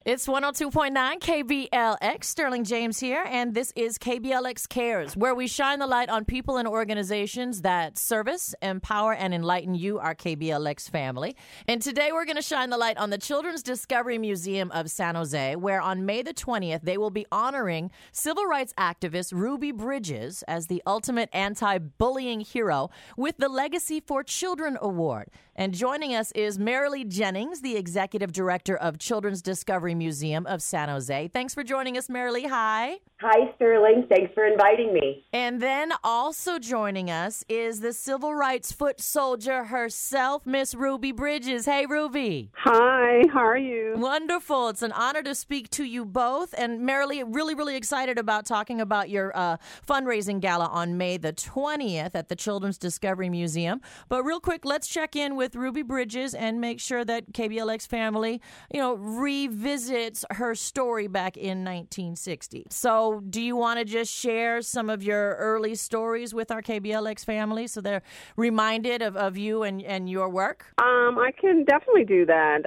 It's 102.9 KBLX. Sterling James here, and this is KBLX Cares, where we shine the light on people and organizations that service, empower, and enlighten you, our KBLX family. And today we're going to shine the light on the Children's Discovery Museum of San Jose, where on May the 20th, they will be honoring civil rights activist Ruby Bridges as the ultimate anti-bullying hero with the Legacy for Children Award. And joining us is Marilee Jennings, the Executive Director of Children's Discovery Museum of San Jose. Thanks for joining us, Marilee. Hi. Hi, Sterling. Thanks for inviting me. And then also joining us is the civil rights foot soldier herself, Miss Ruby Bridges. Hey, Ruby. Hi, how are you? Wonderful. It's an honor to speak to you both. And Marilee, really excited about talking about your fundraising gala on May the 20th at the Children's Discovery Museum. But real quick, let's check in with Ruby Bridges and make sure that KBLX family, revisits her story back in 1960. So do you want to just share some of your early stories with our KBLX family so they're reminded of you and your work? I can definitely do that.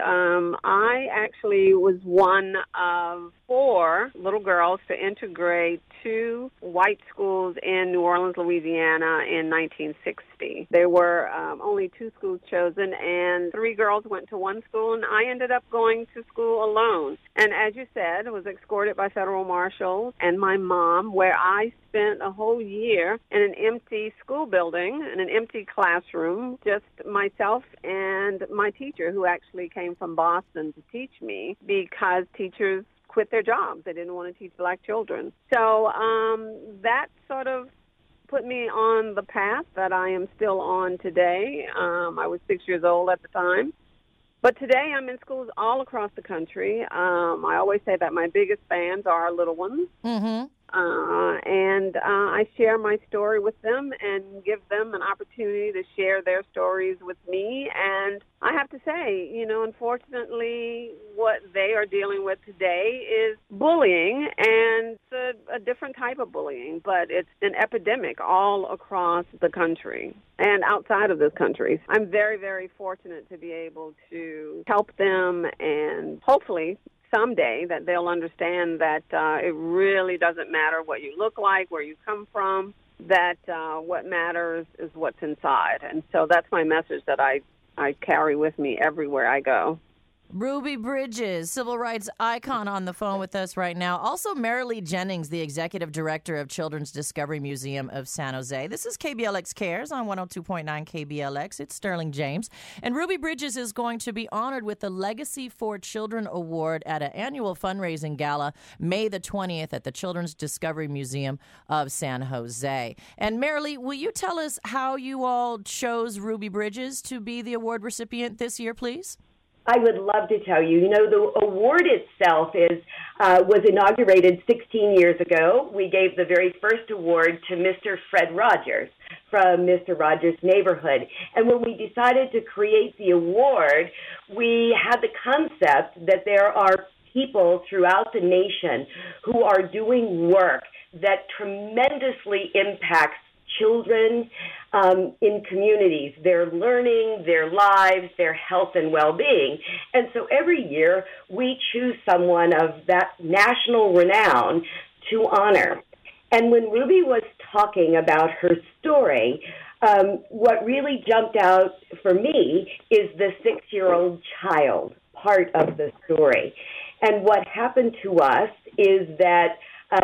I actually was one of 4 little girls to integrate 2 white schools in New Orleans, Louisiana in 1960. There were only 2 schools chosen, and 3 girls went to one school, and I ended up going to school alone. And as you said, I was escorted by federal marshals and my mom, where I spent a whole year in an empty school building, in an empty classroom, just myself and my teacher, who actually came from Boston to teach me, because teachers quit their jobs. They didn't want to teach black children. So that sort of put me on the path that I am still on today. I was 6 years old at the time. But today I'm in schools all across the country. I always say that my biggest fans are our little ones. Mm-hmm. And I share my story with them and give them an opportunity to share their stories with me. And I have to say, unfortunately, what they are dealing with today is bullying, and it's a different type of bullying, but it's an epidemic all across the country and outside of this country. I'm very, very fortunate to be able to help them, and hopefully someday that they'll understand that it really doesn't matter what you look like, where you come from, that what matters is what's inside. And so that's my message that I carry with me everywhere I go. Ruby Bridges, civil rights icon, on the phone with us right now. Also, Marilee Jennings, the Executive Director of Children's Discovery Museum of San Jose. This is KBLX Cares on 102.9 KBLX. It's Sterling James. And Ruby Bridges is going to be honored with the Legacy for Children Award at an annual fundraising gala May the 20th at the Children's Discovery Museum of San Jose. And Marilee, will you tell us how you all chose Ruby Bridges to be the award recipient this year, please? I would love to tell you. The award itself was inaugurated 16 years ago. We gave the very first award to Mr. Fred Rogers from Mr. Rogers' Neighborhood. And when we decided to create the award, we had the concept that there are people throughout the nation who are doing work that tremendously impacts children in communities, their learning, their lives, their health and well-being. And so every year we choose someone of that national renown to honor. And when Ruby was talking about her story, what really jumped out for me is the 6-year-old child part of the story. And what happened to us is that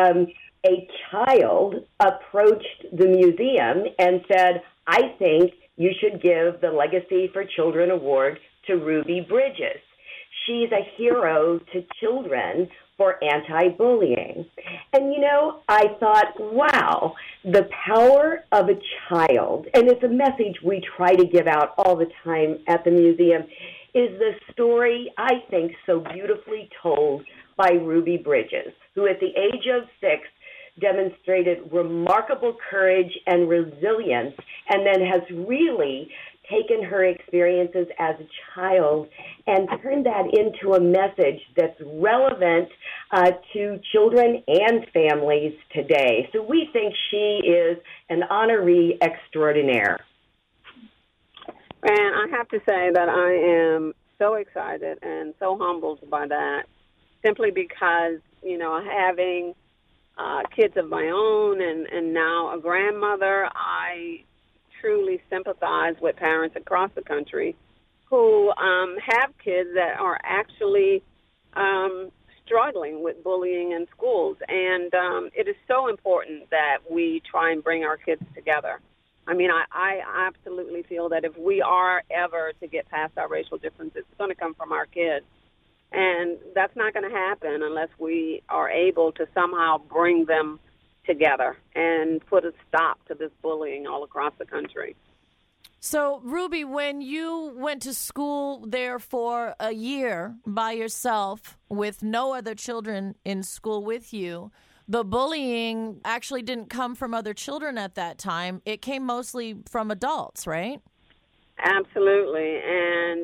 a child approached the museum and said, I think you should give the Legacy for Children Award to Ruby Bridges. She's a hero to children for anti-bullying. And, I thought, wow, the power of a child, and it's a message we try to give out all the time at the museum, is the story, I think, so beautifully told by Ruby Bridges, who at the age of 6 demonstrated remarkable courage and resilience, and then has really taken her experiences as a child and turned that into a message that's relevant to children and families today. So we think she is an honoree extraordinaire. And I have to say that I am so excited and so humbled by that. simply because, having kids of my own and now a grandmother, I truly sympathize with parents across the country who have kids that are actually struggling with bullying in schools. And it is so important that we try and bring our kids together. I mean, I absolutely feel that if we are ever to get past our racial differences, it's going to come from our kids. And that's not going to happen unless we are able to somehow bring them together and put a stop to this bullying all across the country. So, Ruby, when you went to school there for a year by yourself with no other children in school with you, the bullying actually didn't come from other children at that time. It came mostly from adults, right? Absolutely. And,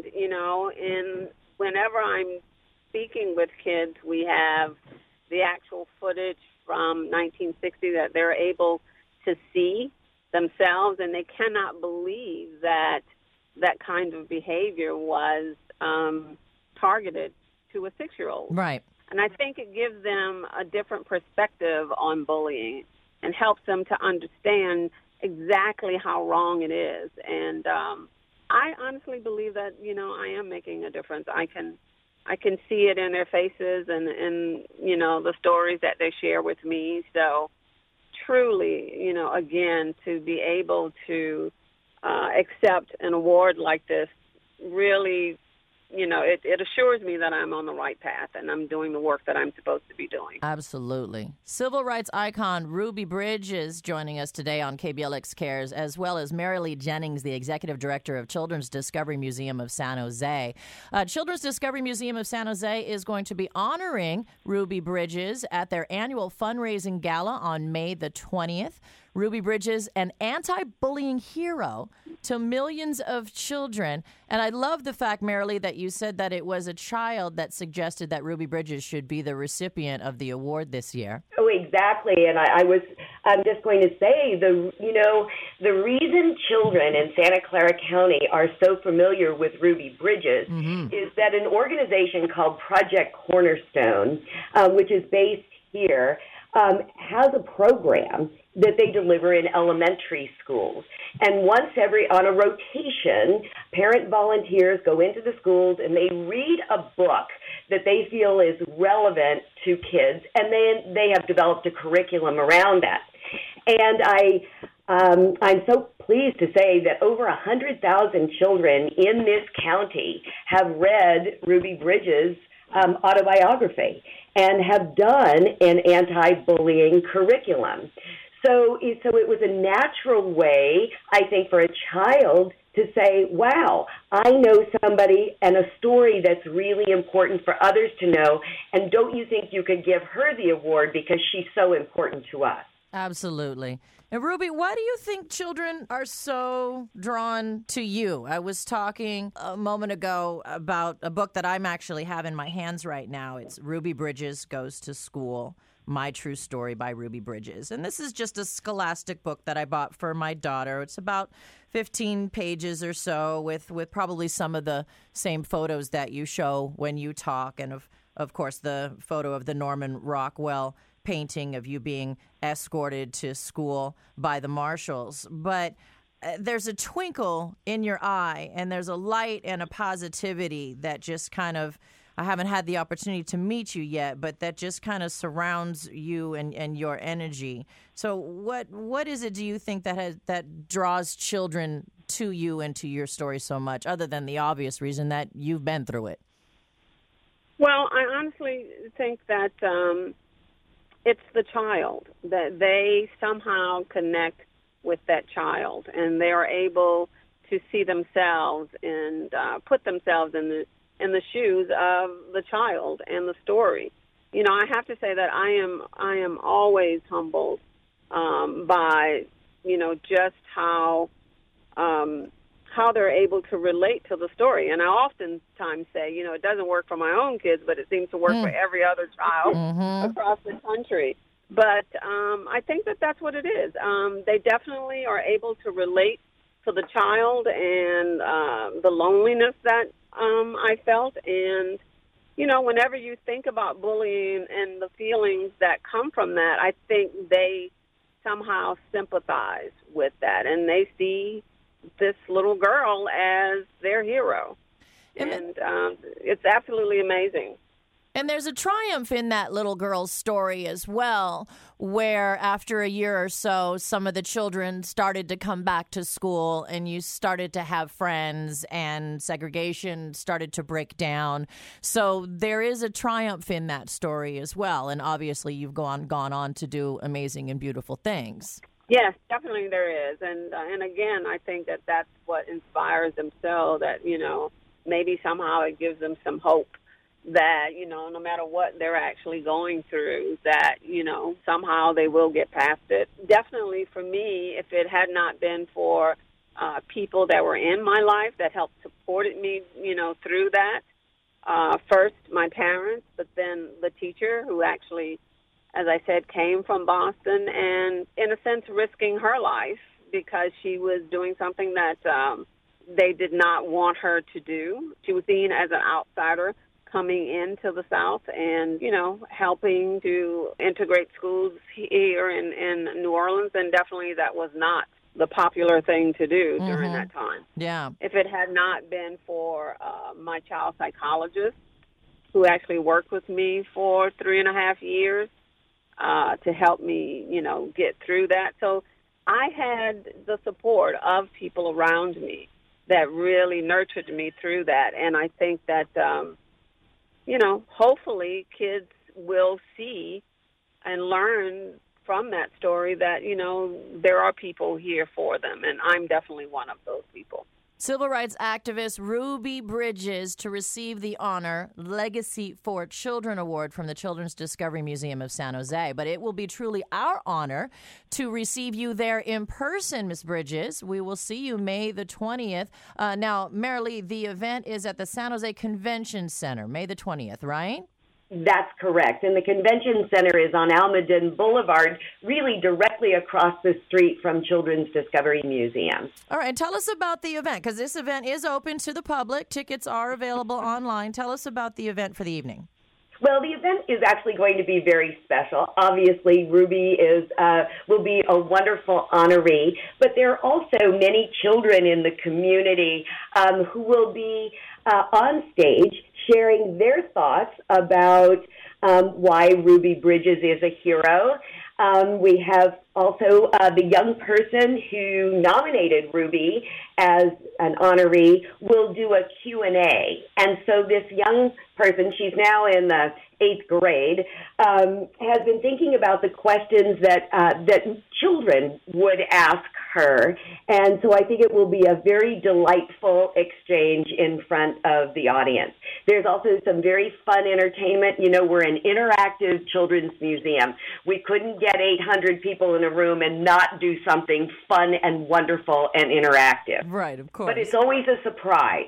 whenever I'm speaking with kids, we have the actual footage from 1960 that they're able to see themselves, and they cannot believe that that kind of behavior was targeted to a 6-year-old. Right. And I think it gives them a different perspective on bullying and helps them to understand exactly how wrong it is. And I honestly believe that, I am making a difference. I can see it in their faces and the stories that they share with me. So truly, again, to be able to accept an award like this really, it assures me that I'm on the right path and I'm doing the work that I'm supposed to be doing. Absolutely. Civil rights icon Ruby Bridges joining us today on KBLX Cares, as well as Mary Lee Jennings, the Executive Director of Children's Discovery Museum of San Jose. Children's Discovery Museum of San Jose is going to be honoring Ruby Bridges at their annual fundraising gala on May the 20th. Ruby Bridges, an anti-bullying hero to millions of children. And I love the fact, Marilee, that you said that it was a child that suggested that Ruby Bridges should be the recipient of the award this year. Oh, exactly. And I'm just going to say, the reason children in Santa Clara County are so familiar with Ruby Bridges is that an organization called Project Cornerstone, which is based here, has a program that they deliver in elementary schools. And on a rotation, parent volunteers go into the schools and they read a book that they feel is relevant to kids, and then they have developed a curriculum around that. And I'm so pleased to say that over 100,000 children in this county have read Ruby Bridges' autobiography and have done an anti-bullying curriculum. So it was a natural way, I think, for a child to say, wow, I know somebody and a story that's really important for others to know, and don't you think you could give her the award because she's so important to us? Absolutely. And Ruby, why do you think children are so drawn to you? I was talking a moment ago about a book that I'm actually have in my hands right now. It's Ruby Bridges Goes to School, My True Story by Ruby Bridges. And this is just a scholastic book that I bought for my daughter. It's about 15 pages or so with probably some of the same photos that you show when you talk. And of course, the photo of the Norman Rockwell painting of you being escorted to school by the marshals. But there's a twinkle in your eye, and there's a light and a positivity that just kind of, I haven't had the opportunity to meet you yet, but that just kind of surrounds you and your energy. So what is it, do you think, that draws children to you and to your story so much, other than the obvious reason that you've been through it? Well, I honestly think that it's the child, that they somehow connect with that child, and they are able to see themselves and put themselves in the shoes of the child and the story. I have to say that I am always humbled by just how they're able to relate to the story. And I oftentimes say, it doesn't work for my own kids, but it seems to work for every other child across the country. But I think that that's what it is. They definitely are able to relate to the child and the loneliness that I felt, and whenever you think about bullying and the feelings that come from that, I think they somehow sympathize with that, and they see this little girl as their hero. And it's absolutely amazing. And there's a triumph in that little girl's story as well, where after a year or so, some of the children started to come back to school and you started to have friends and segregation started to break down. So there is a triumph in that story as well. And obviously you've gone on to do amazing and beautiful things. Yes, definitely there is. And again, I think that that's what inspires them so that, maybe somehow it gives them some hope that, no matter what they're actually going through, that, somehow they will get past it. Definitely for me, if it had not been for people that were in my life that helped supported me, through that, first my parents, but then the teacher who actually, as I said, came from Boston and, in a sense, risking her life because she was doing something that they did not want her to do. She was seen as an outsider coming into the South and, helping to integrate schools here in New Orleans, and definitely that was not the popular thing to do during that time. Yeah. If it had not been for my child psychologist, who actually worked with me for 3.5 years to help me, get through that. So I had the support of people around me that really nurtured me through that. And I think that, hopefully kids will see and learn from that story that, there are people here for them. And I'm definitely one of those people. Civil rights activist Ruby Bridges to receive the honor Legacy for Children Award from the Children's Discovery Museum of San Jose. But it will be truly our honor to receive you there in person, Ms. Bridges. We will see you May the 20th. Now, Marilee, the event is at the San Jose Convention Center, May the 20th, right? That's correct. And the convention center is on Almaden Boulevard, really directly across the street from Children's Discovery Museum. All right. Tell us about the event, because this event is open to the public. Tickets are available online. Tell us about the event for the evening. Well, the event is actually going to be very special. Obviously, Ruby will be a wonderful honoree, but there are also many children in the community who will be on stage sharing their thoughts about why Ruby Bridges is a hero. We have also the young person who nominated Ruby as an honoree will do a Q&A. And so this young person, she's now in the 8th grade, has been thinking about the questions that children would ask her. And so I think it will be a very delightful exchange in front of the audience. There's also some very fun entertainment. We're an interactive children's museum. We couldn't get 800 people in a room and not do something fun and wonderful and interactive. Right, of course. But it's always a surprise.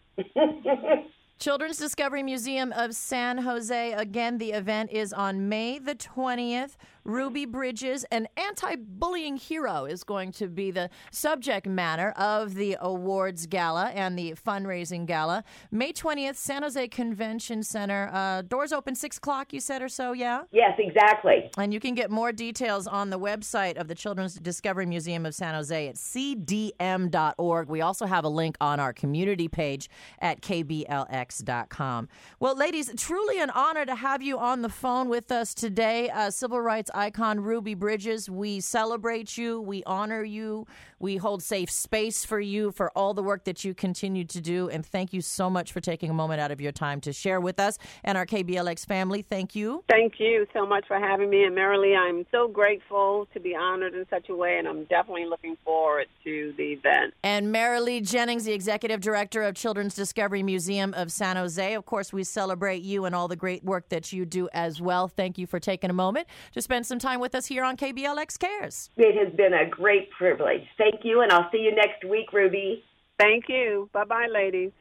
Children's Discovery Museum of San Jose. Again, the event is on May the 20th. Ruby Bridges, an anti-bullying hero, is going to be the subject matter of the awards gala and the fundraising gala. May 20th, San Jose Convention Center. Doors open 6 o'clock, you said, or so, yeah? Yes, exactly. And you can get more details on the website of the Children's Discovery Museum of San Jose at cdm.org. We also have a link on our community page at kblx.com. Well, ladies, truly an honor to have you on the phone with us today. Civil rights icon Ruby Bridges, we celebrate you, we honor you, we hold safe space for you for all the work that you continue to do, and thank you so much for taking a moment out of your time to share with us and our KBLX family. Thank you. Thank you so much for having me, and Marilee, I'm so grateful to be honored in such a way, and I'm definitely looking forward to the event. And Marilee Jennings, the Executive Director of Children's Discovery Museum of San Jose. Of course, we celebrate you and all the great work that you do as well. Thank you for taking a moment to spend some time with us here on KBLX Cares. It has been a great privilege. Thank you, and I'll see you next week, Ruby. Thank you. Bye-bye, ladies.